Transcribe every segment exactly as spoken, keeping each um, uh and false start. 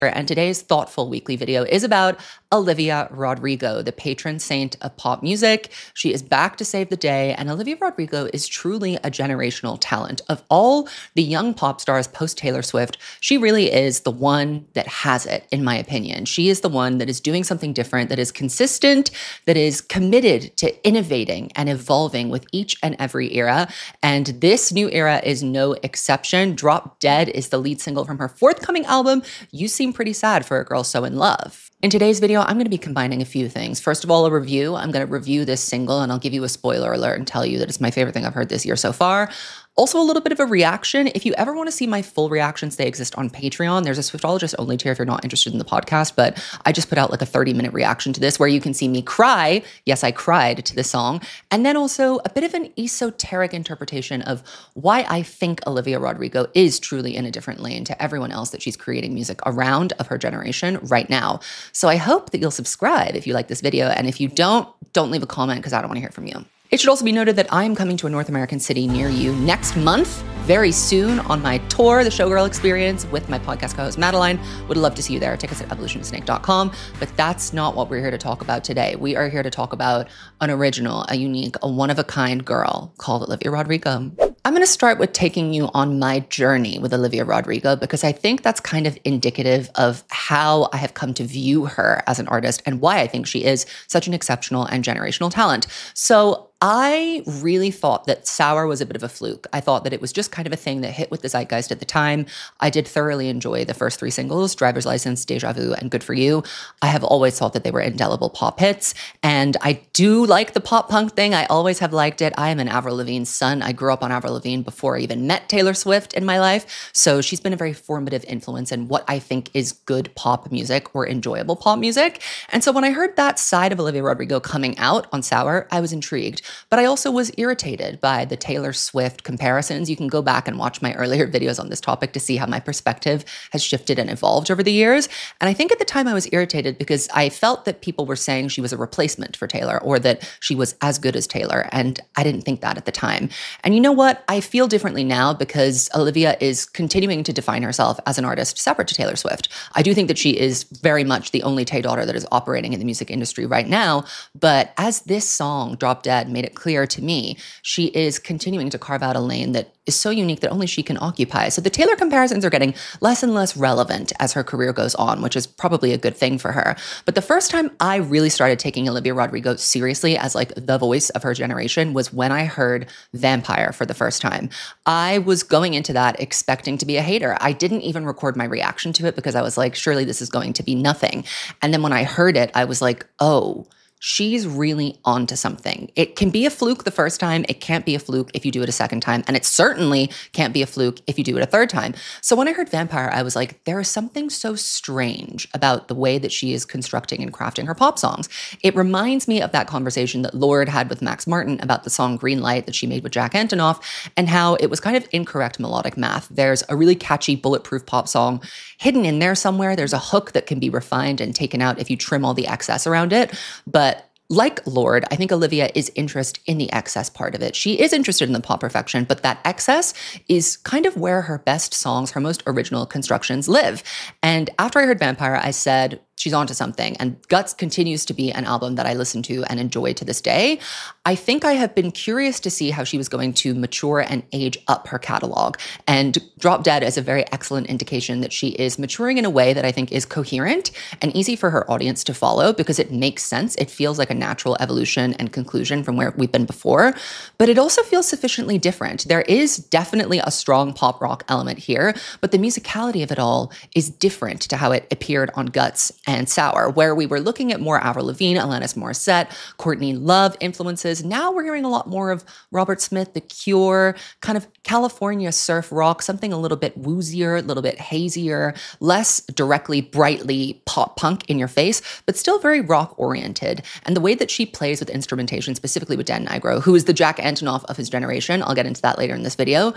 And today's thoughtful weekly video is about Olivia Rodrigo, the patron saint of pop music. She is back to save the day, and Olivia Rodrigo is truly a generational talent. Of all the young pop stars post Taylor Swift, she really is the one that has it, in my opinion. She is the one that is doing something different, that is consistent, that is committed to innovating and evolving with each and every era. And this new era is no exception. Drop Dead is the lead single from her forthcoming album, You Seem Pretty Sad for a Girl So in Love. In today's video, I'm going to be combining a few things. First of all, a review. I'm going to review this single, and I'll give you a spoiler alert and tell you that it's my favorite thing I've heard this year so far. Also, a little bit of a reaction. If you ever want to see my full reactions, they exist on Patreon. There's a Swiftologist only tier if you're not interested in the podcast, but I just put out like a thirty minute reaction to this where you can see me cry. Yes, I cried to this song. And then also a bit of an esoteric interpretation of why I think Olivia Rodrigo is truly in a different lane to everyone else that she's creating music around of her generation right now. So I hope that you'll subscribe if you like this video. And if you don't, don't leave a comment because I don't want to hear from you. It should also be noted that I am coming to a North American city near you next month, very soon, on my tour, The Showgirl Experience, with my podcast co-host, Madeline. Would love to see you there. Tickets at evolution of snake dot com. But that's not what we're here to talk about today. We are here to talk about an original, a unique, a one-of-a-kind girl called Olivia Rodrigo. I'm going to start with taking you on my journey with Olivia Rodrigo because I think that's kind of indicative of how I have come to view her as an artist and why I think she is such an exceptional and generational talent. So I really thought that Sour was a bit of a fluke. I thought that it was just kind of a thing that hit with the zeitgeist at the time. I did thoroughly enjoy the first three singles, Driver's License, Deja Vu, and Good For You. I have always thought that they were indelible pop hits, and I do like the pop punk thing. I always have liked it. I am an Avril Lavigne's son. I grew up on Avril Lavigne before I even met Taylor Swift in my life, so she's been a very formative influence in what I think is good pop music or enjoyable pop music. And so when I heard that side of Olivia Rodrigo coming out on Sour, I was intrigued. But I also was irritated by the Taylor Swift comparisons. You can go back and watch my earlier videos on this topic to see how my perspective has shifted and evolved over the years. And I think at the time I was irritated because I felt that people were saying she was a replacement for Taylor or that she was as good as Taylor. And I didn't think that at the time. And you know what? I feel differently now because Olivia is continuing to define herself as an artist separate to Taylor Swift. I do think that she is very much the only Tay daughter that is operating in the music industry right now. But as this song, Drop Dead, made it clear to me, she is continuing to carve out a lane that is so unique that only she can occupy. So the Taylor comparisons are getting less and less relevant as her career goes on, which is probably a good thing for her. But the first time I really started taking Olivia Rodrigo seriously as like the voice of her generation was when I heard Vampire for the first time. I was going into that expecting to be a hater. I didn't even record my reaction to it because I was like, surely this is going to be nothing. And then when I heard it, I was like, oh, she's really onto something. It can be a fluke the first time. It can't be a fluke if you do it a second time. And it certainly can't be a fluke if you do it a third time. So when I heard Vampire, I was like, there is something so strange about the way that she is constructing and crafting her pop songs. It reminds me of that conversation that Lorde had with Max Martin about the song Green Light that she made with Jack Antonoff and how it was kind of incorrect melodic math. There's a really catchy bulletproof pop song hidden in there somewhere. There's a hook that can be refined and taken out if you trim all the excess around it. But like Lorde, I think Olivia is interested in the excess part of it. She is interested in the pop perfection, but that excess is kind of where her best songs, her most original constructions live. And after I heard Vampire, I said, she's onto something. And Guts continues to be an album that I listen to and enjoy to this day. I think I have been curious to see how she was going to mature and age up her catalog. And Drop Dead is a very excellent indication that she is maturing in a way that I think is coherent and easy for her audience to follow because it makes sense. It feels like a natural evolution and conclusion from where we've been before, but it also feels sufficiently different. There is definitely a strong pop rock element here, but the musicality of it all is different to how it appeared on Guts and Sour, where we were looking at more Avril Lavigne, Alanis Morissette, Courtney Love influences. Now we're hearing a lot more of Robert Smith, The Cure, kind of California surf rock, something a little bit woozier, a little bit hazier, less directly, brightly pop punk in your face, but still very rock oriented. And the way that she plays with instrumentation, specifically with Dan Nigro, who is the Jack Antonoff of his generation, I'll get into that later in this video,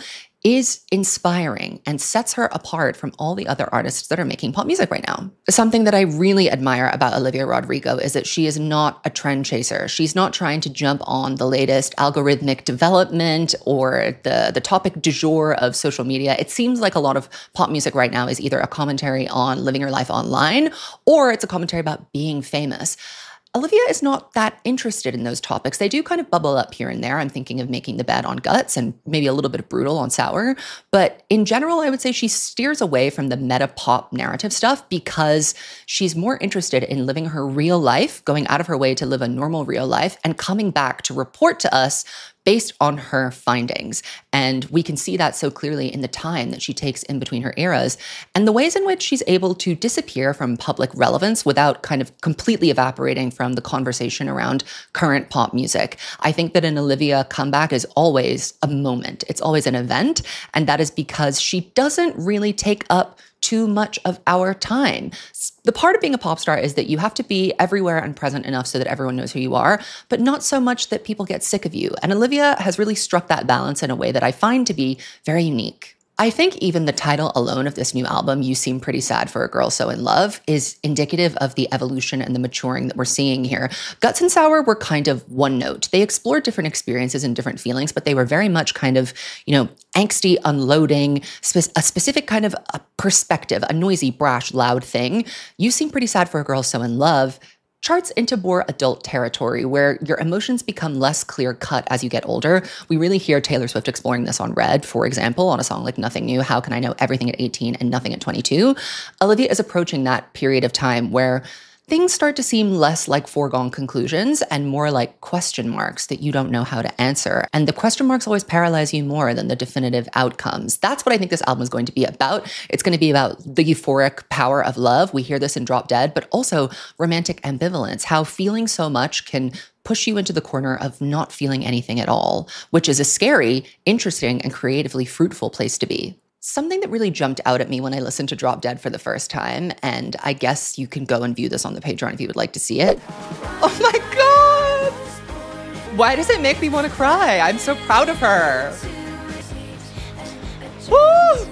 is inspiring and sets her apart from all the other artists that are making pop music right now. Something that I really admire about Olivia Rodrigo is that she is not a trend chaser. She's not trying to jump on the latest algorithmic development or the, the topic du jour of social media. It seems like a lot of pop music right now is either a commentary on living your life online or it's a commentary about being famous. Olivia is not that interested in those topics. They do kind of bubble up here and there. I'm thinking of Making the Bed on Guts and maybe a little bit of Brutal on Sour. But in general, I would say she steers away from the meta pop narrative stuff because she's more interested in living her real life, going out of her way to live a normal real life, and coming back to report to us based on her findings. And we can see that so clearly in the time that she takes in between her eras and the ways in which she's able to disappear from public relevance without kind of completely evaporating from the conversation around current pop music. I think that an Olivia comeback is always a moment. It's always an event. And that is because she doesn't really take up too much of our time. The part of being a pop star is that you have to be everywhere and present enough so that everyone knows who you are, but not so much that people get sick of you. And Olivia has really struck that balance in a way that I find to be very unique. I think even the title alone of this new album, You Seem Pretty Sad for a Girl So in Love, is indicative of the evolution and the maturing that we're seeing here. Guts and Sour were kind of one note. They explored different experiences and different feelings, but they were very much kind of, you know, angsty, unloading, spe- a specific kind of a perspective, a noisy, brash, loud thing. You Seem Pretty Sad for a Girl So in Love charts into more adult territory where your emotions become less clear-cut as you get older. We really hear Taylor Swift exploring this on Red, for example, on a song like Nothing New, How Can I Know Everything at eighteen and Nothing at twenty-two? Olivia is approaching that period of time where things start to seem less like foregone conclusions and more like question marks that you don't know how to answer. And the question marks always paralyze you more than the definitive outcomes. That's what I think this album is going to be about. It's going to be about the euphoric power of love. We hear this in Drop Dead, but also romantic ambivalence, how feeling so much can push you into the corner of not feeling anything at all, which is a scary, interesting, and creatively fruitful place to be. Something that really jumped out at me when I listened to Drop Dead for the first time, and I guess you can go and view this on the Patreon if you would like to see it. Oh my God! Why does it make me want to cry? I'm so proud of her. Woo!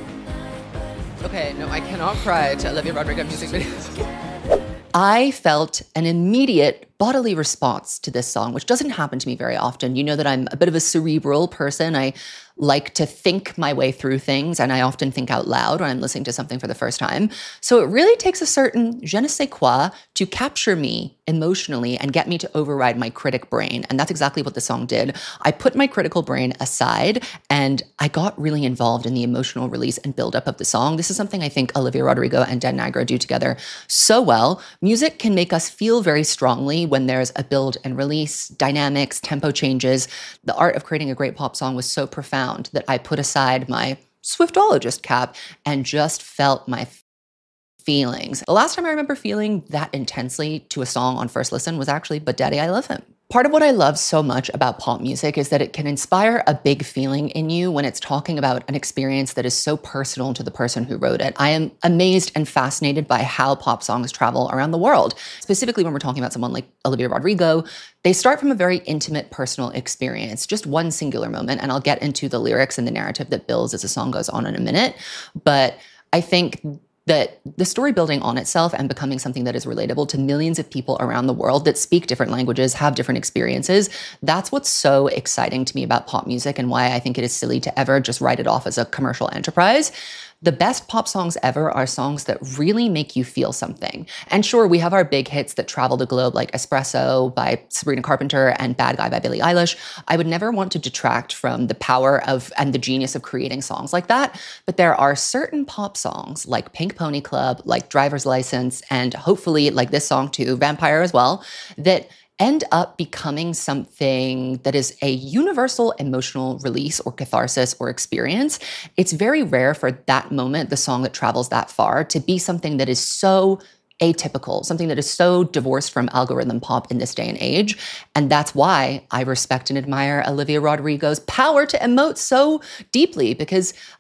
Okay, no, I cannot cry to Olivia Rodrigo music videos. I felt an immediate bodily response to this song, which doesn't happen to me very often. You know that I'm a bit of a cerebral person. I like to think my way through things, and I often think out loud when I'm listening to something for the first time. So it really takes a certain je ne sais quoi to capture me emotionally and get me to override my critic brain. And that's exactly what the song did. I put my critical brain aside and I got really involved in the emotional release and buildup of the song. This is something I think Olivia Rodrigo and Dan Nigro do together so well. Music can make us feel very strongly when there's a build and release, dynamics, tempo changes. The art of creating a great pop song was so profound that I put aside my Swiftologist cap and just felt my feelings. The last time I remember feeling that intensely to a song on first listen was actually But Daddy, I Love Him. Part of what I love so much about pop music is that it can inspire a big feeling in you when it's talking about an experience that is so personal to the person who wrote it. I am amazed and fascinated by how pop songs travel around the world. Specifically, when we're talking about someone like Olivia Rodrigo, they start from a very intimate personal experience, just one singular moment. And I'll get into the lyrics and the narrative that builds as the song goes on in a minute. But I think that the story building on itself and becoming something that is relatable to millions of people around the world that speak different languages, have different experiences, that's what's so exciting to me about pop music and why I think it is silly to ever just write it off as a commercial enterprise. The best pop songs ever are songs that really make you feel something. And sure, we have our big hits that travel the globe like Espresso by Sabrina Carpenter and Bad Guy by Billie Eilish. I would never want to detract from the power of and the genius of creating songs like that. But there are certain pop songs like Pink Pony Club, like Driver's License, and hopefully like this song too, Vampire as well, that end up becoming something that is a universal emotional release or catharsis or experience. It's very rare for that moment, the song that travels that far, to be something that is so atypical, something that is so divorced from algorithm pop in this day and age. And that's why I respect and admire Olivia Rodrigo's power to emote so deeply, because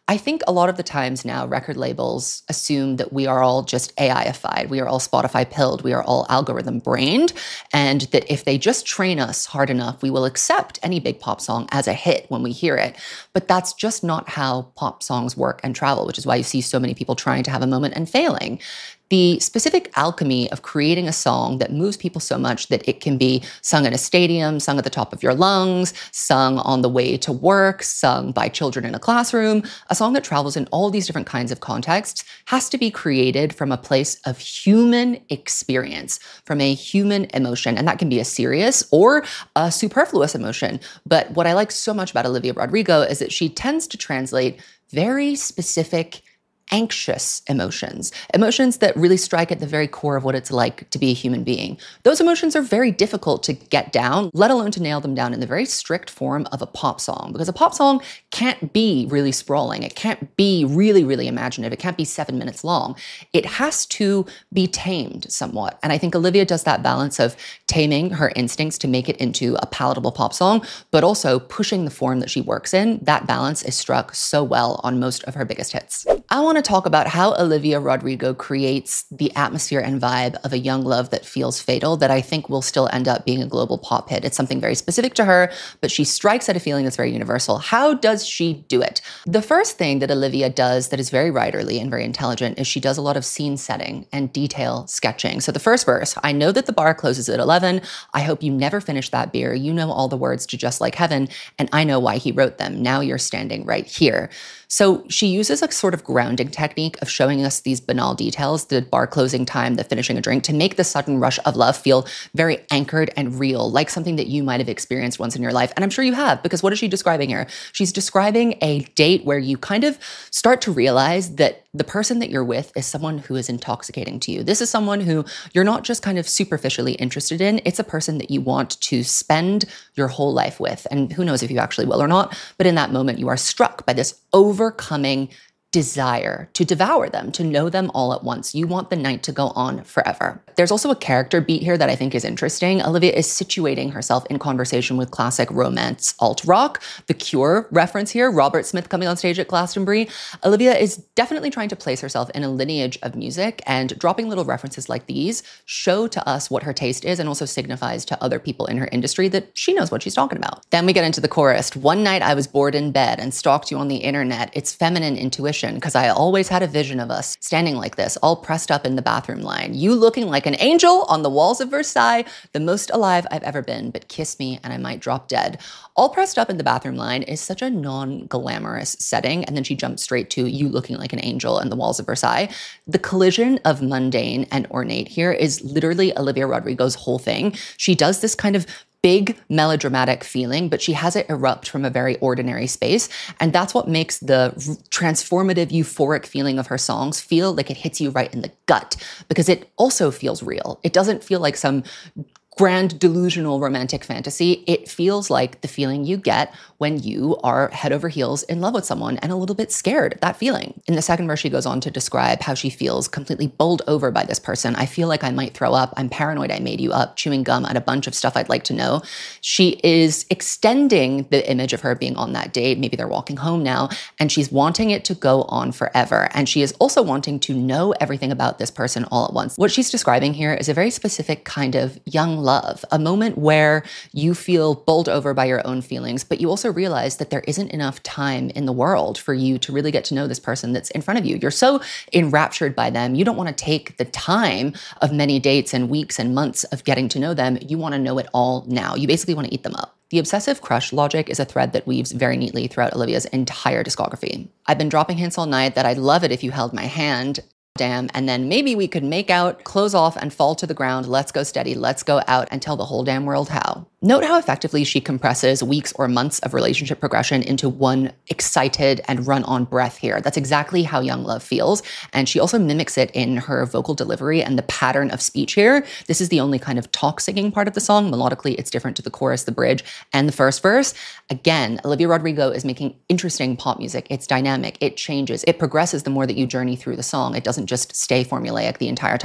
I think a lot of the times now record labels assume that we are all just A I-ified. We are all Spotify pilled. We are all algorithm brained. And that if they just train us hard enough, we will accept any big pop song as a hit when we hear it. But that's just not how pop songs work and travel, which is why you see so many people trying to have a moment and failing. The specific alchemy of creating a song that moves people so much that it can be sung in a stadium, sung at the top of your lungs, sung on the way to work, sung by children in a classroom, a song that travels in all these different kinds of contexts has to be created from a place of human experience, from a human emotion. And that can be a serious or a superfluous emotion. But what I like so much about Olivia Rodrigo is that she tends to translate very specific anxious emotions, emotions that really strike at the very core of what it's like to be a human being. Those emotions are very difficult to get down, let alone to nail them down in the very strict form of a pop song, because a pop song can't be really sprawling. It can't be really, really imaginative. It can't be seven minutes long. It has to be tamed somewhat. And I think Olivia does that balance of taming her instincts to make it into a palatable pop song, but also pushing the form that she works in. That balance is struck so well on most of her biggest hits. I want to talk about how Olivia Rodrigo creates the atmosphere and vibe of a young love that feels fatal that I think will still end up being a global pop hit. It's something very specific to her, but she strikes at a feeling that's very universal. How does she do it? The first thing that Olivia does that is very writerly and very intelligent is she does a lot of scene setting and detail sketching. So the first verse, I know that the bar closes at eleven. I hope you never finish that beer. You know all the words to Just Like Heaven, and I know why he wrote them. Now you're standing right here. So she uses a sort of grounding technique of showing us these banal details, the bar closing time, the finishing a drink, to make the sudden rush of love feel very anchored and real, like something that you might have experienced once in your life. And I'm sure you have, because what is she describing here? She's describing a date where you kind of start to realize that the person that you're with is someone who is intoxicating to you. This is someone who you're not just kind of superficially interested in. It's a person that you want to spend your whole life with. And who knows if you actually will or not, but in that moment you are struck by this overcoming desire to devour them, to know them all at once. You want the night to go on forever. There's also a character beat here that I think is interesting. Olivia is situating herself in conversation with classic romance alt rock. The Cure reference here, Robert Smith coming on stage at Glastonbury. Olivia is definitely trying to place herself in a lineage of music, and dropping little references like these show to us what her taste is and also signifies to other people in her industry that she knows what she's talking about. Then we get into the chorus. One night I was bored in bed and stalked you on the internet. It's feminine intuition, because I always had a vision of us standing like this, all pressed up in the bathroom line. You looking like an angel on the walls of Versailles, the most alive I've ever been, but kiss me and I might drop dead. All pressed up in the bathroom line is such a non-glamorous setting, and then she jumps straight to you looking like an angel and the walls of Versailles. The collision of mundane and ornate here is literally Olivia Rodrigo's whole thing. She does this kind of big melodramatic feeling, but she has it erupt from a very ordinary space. And that's what makes the transformative, euphoric feeling of her songs feel like it hits you right in the gut, because it also feels real. It doesn't feel like some grand delusional romantic fantasy. It feels like the feeling you get when you are head over heels in love with someone and a little bit scared of that feeling. In the second verse, she goes on to describe how she feels completely bowled over by this person. I feel like I might throw up. I'm paranoid I made you up, chewing gum at a bunch of stuff I'd like to know. She is extending the image of her being on that date. Maybe they're walking home now, and she's wanting it to go on forever. And she is also wanting to know everything about this person all at once. What she's describing here is a very specific kind of young love, a moment where you feel bowled over by your own feelings, but you also realize that there isn't enough time in the world for you to really get to know this person that's in front of you. You're so enraptured by them. You don't want to take the time of many dates and weeks and months of getting to know them. You want to know it all now. You basically want to eat them up. The obsessive crush logic is a thread that weaves very neatly throughout Olivia's entire discography. I've been dropping hints all night that I'd love it if you held my hand. Damn, and then maybe we could make out, close off, and fall to the ground. Let's go steady, let's go out, and tell the whole damn world how. Note how effectively she compresses weeks or months of relationship progression into one excited and run-on breath here. That's exactly how young love feels, and she also mimics it in her vocal delivery and the pattern of speech here. This is the only kind of talk singing part of the song. Melodically, it's different to the chorus, the bridge, and the first verse. Again, Olivia Rodrigo is making interesting pop music. It's dynamic, it changes, it progresses the more that you journey through the song. It doesn't just stay formulaic the entire time.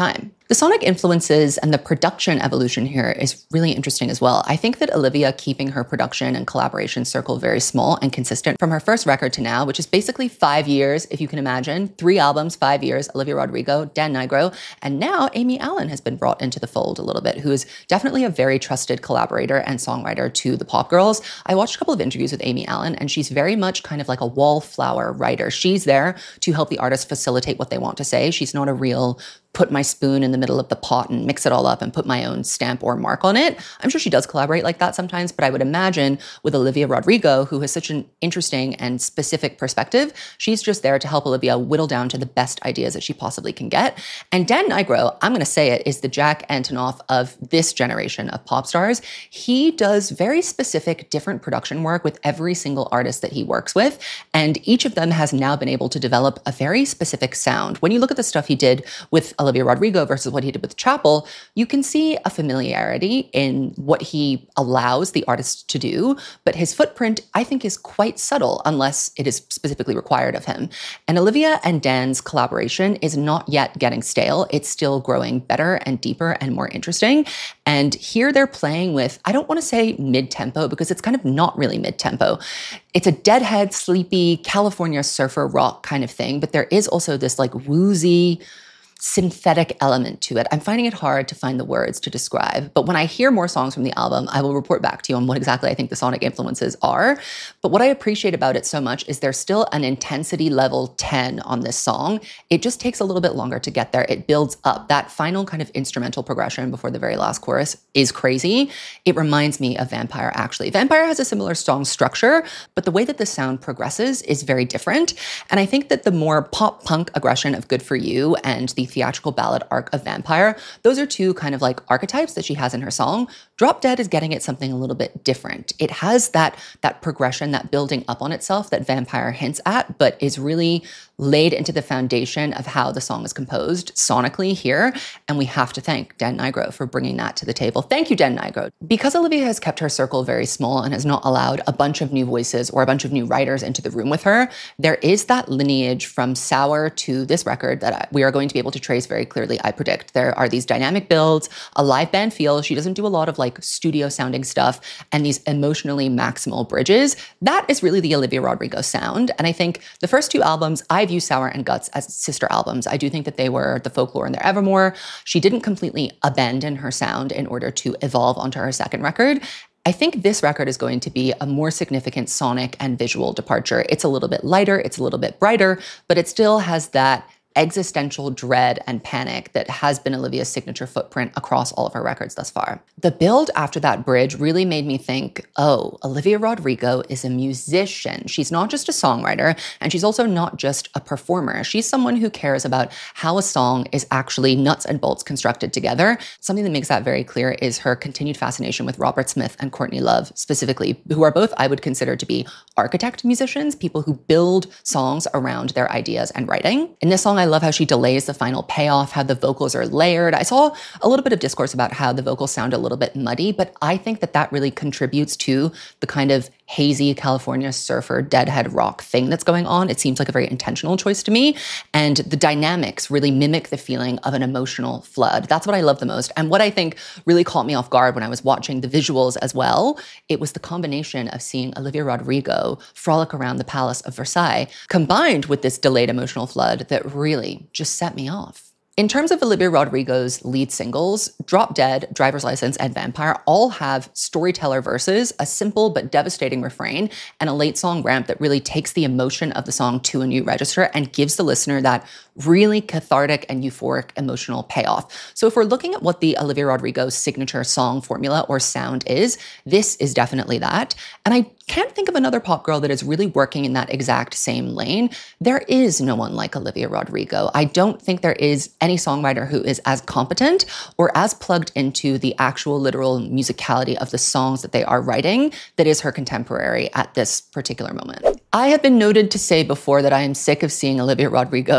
The sonic influences and the production evolution here is really interesting as well. I think that Olivia keeping her production and collaboration circle very small and consistent from her first record to now, which is basically five years, if you can imagine. Three albums, five years, Olivia Rodrigo, Dan Nigro, and now Amy Allen has been brought into the fold a little bit, who is definitely a very trusted collaborator and songwriter to the Pop Girls. I watched a couple of interviews with Amy Allen, and she's very much kind of like a wallflower writer. She's there to help the artist facilitate what they want to say. She's not a real put my spoon in the middle of the pot and mix it all up and put my own stamp or mark on it. I'm sure she does collaborate like that sometimes, but I would imagine with Olivia Rodrigo, who has such an interesting and specific perspective, she's just there to help Olivia whittle down to the best ideas that she possibly can get. And Dan Nigro, I'm going to say it, is the Jack Antonoff of this generation of pop stars. He does very specific, different production work with every single artist that he works with, and each of them has now been able to develop a very specific sound. When you look at the stuff he did with Olivia Rodrigo versus what he did with Chappell, you can see a familiarity in what he allows the artist to do, but his footprint, I think, is quite subtle unless it is specifically required of him. And Olivia and Dan's collaboration is not yet getting stale. It's still growing better and deeper and more interesting. And here they're playing with, I don't want to say mid-tempo because it's kind of not really mid-tempo. It's a deadhead, sleepy, California surfer rock kind of thing, but there is also this like woozy, synthetic element to it. I'm finding it hard to find the words to describe, but when I hear more songs from the album, I will report back to you on what exactly I think the sonic influences are. But what I appreciate about it so much is there's still an intensity level ten on this song. It just takes a little bit longer to get there. It builds up. That final kind of instrumental progression before the very last chorus is crazy. It reminds me of Vampire, actually. Vampire has a similar song structure, but the way that the sound progresses is very different. And I think that the more pop punk aggression of Good For You and the theatrical ballad arc of Vampire, those are two kind of like archetypes that she has in her song. Drop Dead is getting at something a little bit different. It has that, that progression, that building up on itself that Vampire hints at, but is really laid into the foundation of how the song is composed sonically here. And we have to thank Dan Nigro for bringing that to the table. Thank you, Dan Nigro. Because Olivia has kept her circle very small and has not allowed a bunch of new voices or a bunch of new writers into the room with her, there is that lineage from Sour to this record that we are going to be able to trace very clearly, I predict. There are these dynamic builds, a live band feel. She doesn't do a lot of like studio sounding stuff, and these emotionally maximal bridges. That is really the Olivia Rodrigo sound. And I think the first two albums, I view Sour and Guts as sister albums. I do think that they were the folklore and their Evermore. She didn't completely abandon her sound in order to evolve onto her second record. I think this record is going to be a more significant sonic and visual departure. It's a little bit lighter, it's a little bit brighter, but it still has that existential dread and panic that has been Olivia's signature footprint across all of her records thus far. The build after that bridge really made me think, oh, Olivia Rodrigo is a musician. She's not just a songwriter, and she's also not just a performer. She's someone who cares about how a song is actually nuts and bolts constructed together. Something that makes that very clear is her continued fascination with Robert Smith and Courtney Love specifically, who are both, I would consider to be architect musicians, people who build songs around their ideas and writing. In this song, I love how she delays the final payoff, how the vocals are layered. I saw a little bit of discourse about how the vocals sound a little bit muddy, but I think that that really contributes to the kind of hazy California surfer deadhead rock thing that's going on. It seems like a very intentional choice to me. And the dynamics really mimic the feeling of an emotional flood. That's what I love the most. And what I think really caught me off guard when I was watching the visuals as well, it was the combination of seeing Olivia Rodrigo frolic around the Palace of Versailles, combined with this delayed emotional flood that really just set me off. In terms of Olivia Rodrigo's lead singles, Drop Dead, Driver's License, and Vampire all have storyteller verses, a simple but devastating refrain, and a late song ramp that really takes the emotion of the song to a new register and gives the listener that really cathartic and euphoric emotional payoff. So if we're looking at what the Olivia Rodrigo signature song formula or sound is, this is definitely that. And I can't think of another pop girl that is really working in that exact same lane. There is no one like Olivia Rodrigo. I don't think there is any songwriter who is as competent or as plugged into the actual literal musicality of the songs that they are writing that is her contemporary at this particular moment. I have been noted to say before that I am sick of seeing Olivia Rodrigo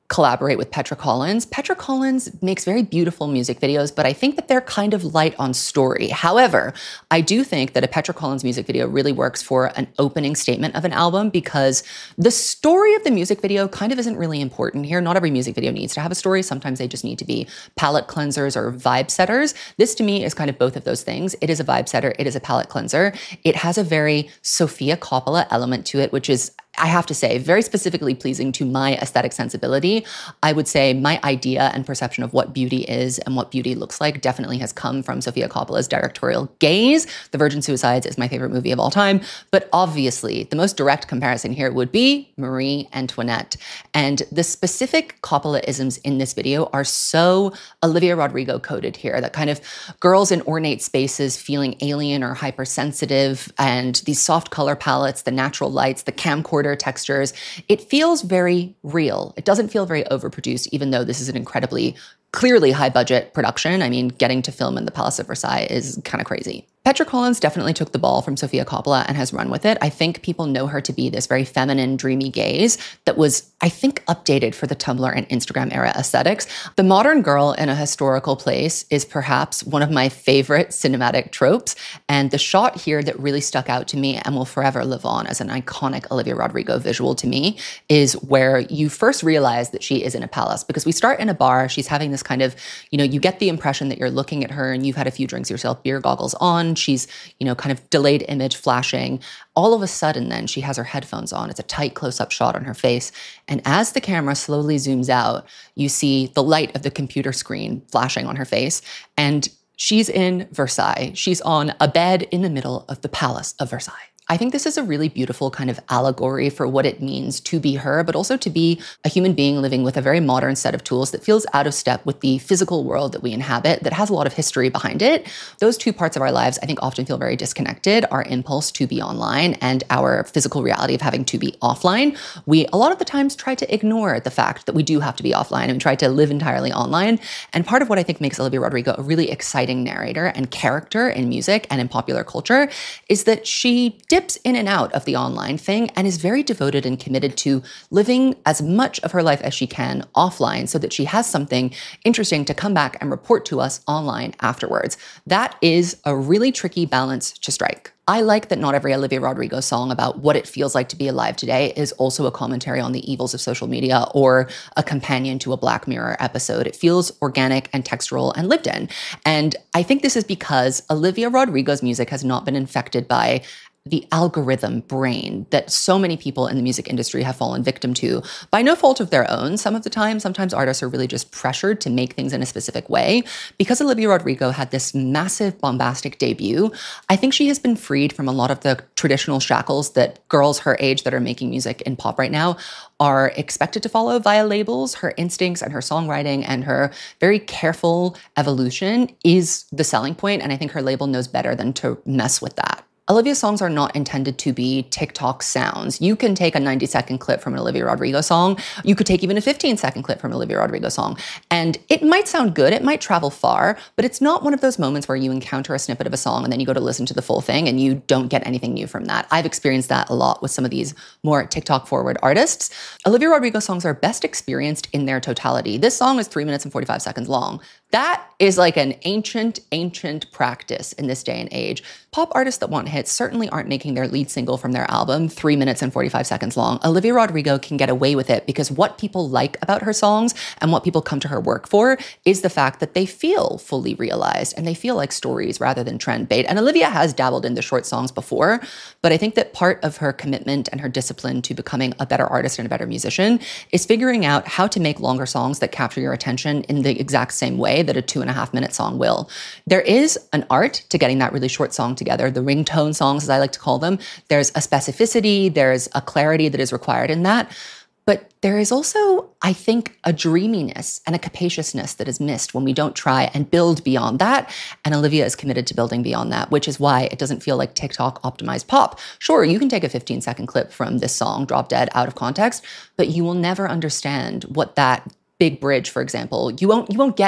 collaborate with Petra Collins. Petra Collins makes very beautiful music videos, but I think that they're kind of light on story. However, I do think that a Petra Collins music video really works for an opening statement of an album because the story of the music video kind of isn't really important here. Not every music video needs to have a story. Sometimes they just need to be palette cleansers or vibe setters. This to me is kind of both of those things. It is a vibe setter. It is a palette cleanser. It has a very Sofia Coppola element to it, which is, I have to say, very specifically pleasing to my aesthetic sensibility. I would say my idea and perception of what beauty is and what beauty looks like definitely has come from Sofia Coppola's directorial gaze. The Virgin Suicides is my favorite movie of all time, but obviously the most direct comparison here would be Marie Antoinette. And the specific Coppola-isms in this video are so Olivia Rodrigo coded here, that kind of girls in ornate spaces feeling alien or hypersensitive, and these soft color palettes, the natural lights, the camcorder textures. It feels very real. It doesn't feel very overproduced, even though this is an incredibly clearly high budget production. I mean, getting to film in the Palace of Versailles is kind of crazy. Petra Collins definitely took the ball from Sofia Coppola and has run with it. I think people know her to be this very feminine, dreamy gaze that was, I think, updated for the Tumblr and Instagram era aesthetics. The modern girl in a historical place is perhaps one of my favorite cinematic tropes. And the shot here that really stuck out to me and will forever live on as an iconic Olivia Rodrigo visual to me is where you first realize that she is in a palace, because we start in a bar. She's having this kind of, you know, you get the impression that you're looking at her and you've had a few drinks yourself, beer goggles on. She's, you know, kind of delayed image flashing. All of a sudden, then she has her headphones on. It's a tight close-up shot on her face. And as the camera slowly zooms out, you see the light of the computer screen flashing on her face. And she's in Versailles. She's on a bed in the middle of the Palace of Versailles. I think this is a really beautiful kind of allegory for what it means to be her, but also to be a human being living with a very modern set of tools that feels out of step with the physical world that we inhabit, that has a lot of history behind it. Those two parts of our lives, I think, often feel very disconnected. Our impulse to be online and our physical reality of having to be offline. We, a lot of the times, try to ignore the fact that we do have to be offline and we try to live entirely online. And part of what I think makes Olivia Rodrigo a really exciting narrator and character in music and in popular culture is that she dips in and out of the online thing and is very devoted and committed to living as much of her life as she can offline so that she has something interesting to come back and report to us online afterwards. That is a really tricky balance to strike. I like that not every Olivia Rodrigo song about what it feels like to be alive today is also a commentary on the evils of social media or a companion to a Black Mirror episode. It feels organic and textural and lived in. And I think this is because Olivia Rodrigo's music has not been infected by the algorithm brain that so many people in the music industry have fallen victim to by no fault of their own. Some of the time, sometimes artists are really just pressured to make things in a specific way. Because Olivia Rodrigo had this massive bombastic debut, I think she has been freed from a lot of the traditional shackles that girls her age that are making music in pop right now are expected to follow via labels. Her instincts and her songwriting and her very careful evolution is the selling point, and I think her label knows better than to mess with that. Olivia's songs are not intended to be TikTok sounds. You can take a ninety second clip from an Olivia Rodrigo song. You could take even a fifteen second clip from an Olivia Rodrigo song. And it might sound good, it might travel far, but it's not one of those moments where you encounter a snippet of a song and then you go to listen to the full thing and you don't get anything new from that. I've experienced that a lot with some of these more TikTok forward artists. Olivia Rodrigo songs are best experienced in their totality. This song is three minutes and forty-five seconds long. That is like an ancient, ancient practice in this day and age. Pop artists that want hits certainly aren't making their lead single from their album three minutes and forty-five seconds long. Olivia Rodrigo can get away with it because what people like about her songs and what people come to her work for is the fact that they feel fully realized and they feel like stories rather than trend bait. And Olivia has dabbled in the short songs before, but I think that part of her commitment and her discipline to becoming a better artist and a better musician is figuring out how to make longer songs that capture your attention in the exact same way that a two and a half minute song will. There is an art to getting that really short song together, the ringtone songs, as I like to call them. There's a specificity, there's a clarity that is required in that. But there is also, I think, a dreaminess and a capaciousness that is missed when we don't try and build beyond that. And Olivia is committed to building beyond that, which is why it doesn't feel like TikTok optimized pop. Sure, you can take a fifteen second clip from this song, Drop Dead, out of context, but you will never understand what that big bridge, for example, you won't you won't get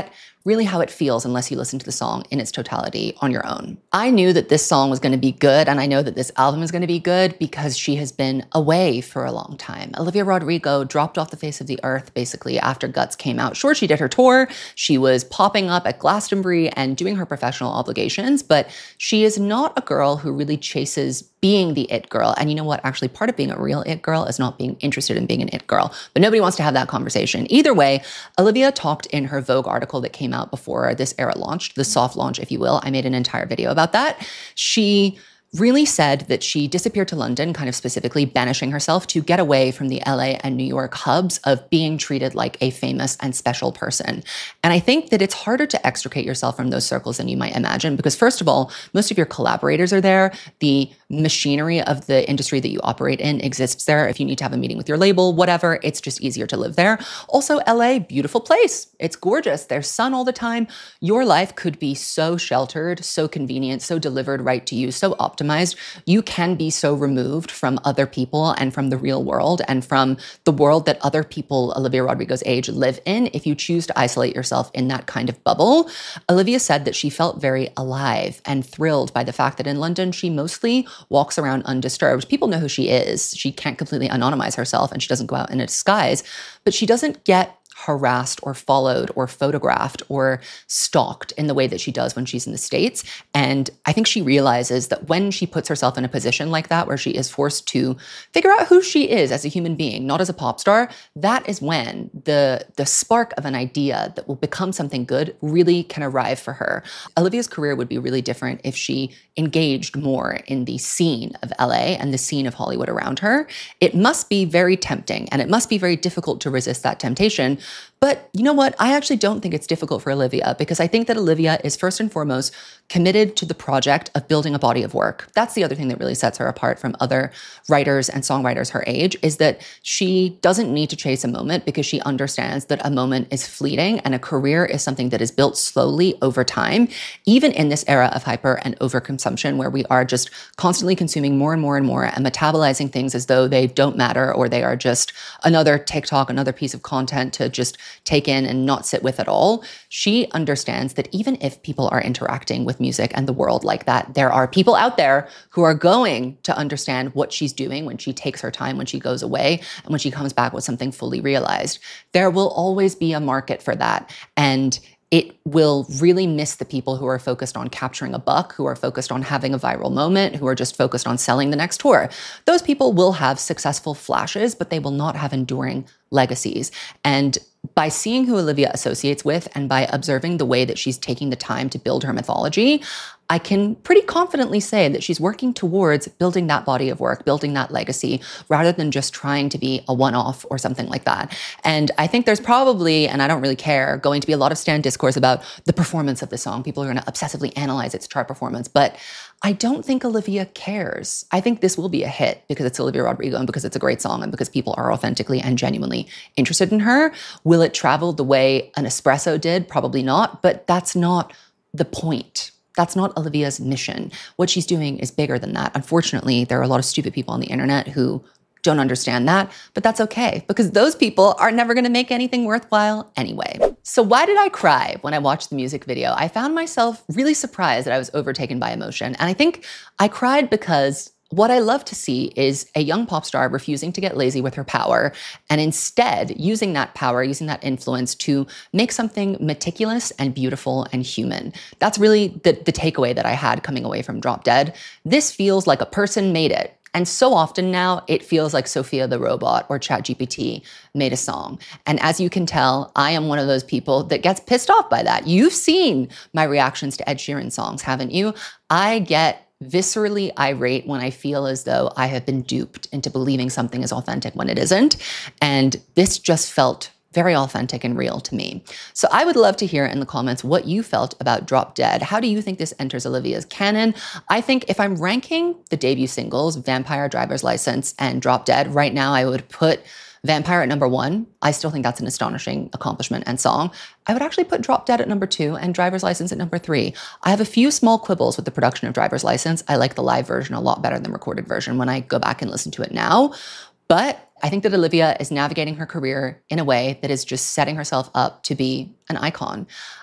really how it feels unless you listen to the song in its totality on your own. I knew that this song was going to be good, and I know that this album is going to be good because she has been away for a long time. Olivia Rodrigo dropped off the face of the earth basically after Guts came out. Sure, she did her tour. She was popping up at Glastonbury and doing her professional obligations, but she is not a girl who really chases being the it girl. And you know what? Actually, part of being a real it girl is not being interested in being an it girl. But nobody wants to have that conversation. Either way, Olivia talked in her Vogue article that came out before this era launched, the soft launch, if you will. I made an entire video about that. She really said that she disappeared to London, kind of specifically banishing herself to get away from the L A and New York hubs of being treated like a famous and special person. And I think that it's harder to extricate yourself from those circles than you might imagine, because first of all, most of your collaborators are there. The machinery of the industry that you operate in exists there. If you need to have a meeting with your label, whatever, it's just easier to live there. Also, L A, beautiful place. It's gorgeous. There's sun all the time. Your life could be so sheltered, so convenient, so delivered right to you, so optimized. You can be so removed from other people and from the real world and from the world that other people Olivia Rodrigo's age live in if you choose to isolate yourself in that kind of bubble. Olivia said that she felt very alive and thrilled by the fact that in London, she mostly walks around undisturbed. People know who she is. She can't completely anonymize herself and she doesn't go out in a disguise, but she doesn't get harassed or followed or photographed or stalked in the way that she does when she's in the States. And I think she realizes that when she puts herself in a position like that, where she is forced to figure out who she is as a human being, not as a pop star, that is when the, the spark of an idea that will become something good really can arrive for her. Olivia's career would be really different if she engaged more in the scene of L A and the scene of Hollywood around her. It must be very tempting and it must be very difficult to resist that temptation. But you know what? I actually don't think it's difficult for Olivia because I think that Olivia is first and foremost committed to the project of building a body of work. That's the other thing that really sets her apart from other writers and songwriters her age, is that she doesn't need to chase a moment because she understands that a moment is fleeting and a career is something that is built slowly over time, even in this era of hyper and overconsumption where we are just constantly consuming more and more and more and metabolizing things as though they don't matter or they are just another TikTok, another piece of content to just take in and not sit with at all. She understands that even if people are interacting with music and the world like that, there are people out there who are going to understand what she's doing when she takes her time, when she goes away, and when she comes back with something fully realized. There will always be a market for that. And it will really miss the people who are focused on capturing a buck, who are focused on having a viral moment, who are just focused on selling the next tour. Those people will have successful flashes, but they will not have enduring legacies. And by seeing who Olivia associates with and by observing the way that she's taking the time to build her mythology, I can pretty confidently say that she's working towards building that body of work, building that legacy, rather than just trying to be a one-off or something like that. And I think there's probably, and I don't really care, going to be a lot of stan discourse about the performance of the song. People are going to obsessively analyze its chart performance, but I don't think Olivia cares. I think this will be a hit because it's Olivia Rodrigo and because it's a great song and because people are authentically and genuinely interested in her. Will it travel the way an espresso did? Probably not, but that's not the point. That's not Olivia's mission. What she's doing is bigger than that. Unfortunately, there are a lot of stupid people on the internet who don't understand that, but that's okay because those people are never going to make anything worthwhile anyway. So why did I cry when I watched the music video? I found myself really surprised that I was overtaken by emotion. And I think I cried because what I love to see is a young pop star refusing to get lazy with her power and instead using that power, using that influence to make something meticulous and beautiful and human. That's really the, the takeaway that I had coming away from Drop Dead. This feels like a person made it. And so often now, it feels like Sophia the robot or ChatGPT made a song. And as you can tell, I am one of those people that gets pissed off by that. You've seen my reactions to Ed Sheeran songs, haven't you? I get viscerally irate when I feel as though I have been duped into believing something is authentic when it isn't. And this just felt very authentic and real to me. So I would love to hear in the comments what you felt about Drop Dead. How do you think this enters Olivia's canon? I think if I'm ranking the debut singles, Vampire, Driver's License, and Drop Dead, right now I would put Vampire at number one. I still think that's an astonishing accomplishment and song. I would actually put Drop Dead at number two and Driver's License at number three. I have a few small quibbles with the production of Driver's License. I like the live version a lot better than the recorded version when I go back and listen to it now. But I think that Olivia is navigating her career in a way that is just setting herself up to be an icon.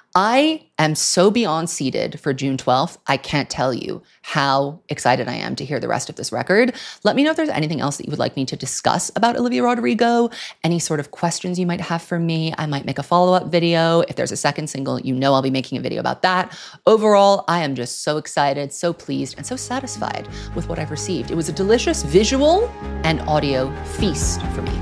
I am so beyond seated for June twelfth. I can't tell you how excited I am to hear the rest of this record. Let me know if there's anything else that you would like me to discuss about Olivia Rodrigo, any sort of questions you might have for me. I might make a follow-up video. If there's a second single, you know I'll be making a video about that. Overall, I am just so excited, so pleased, and so satisfied with what I've received. It was a delicious visual and audio feast for me.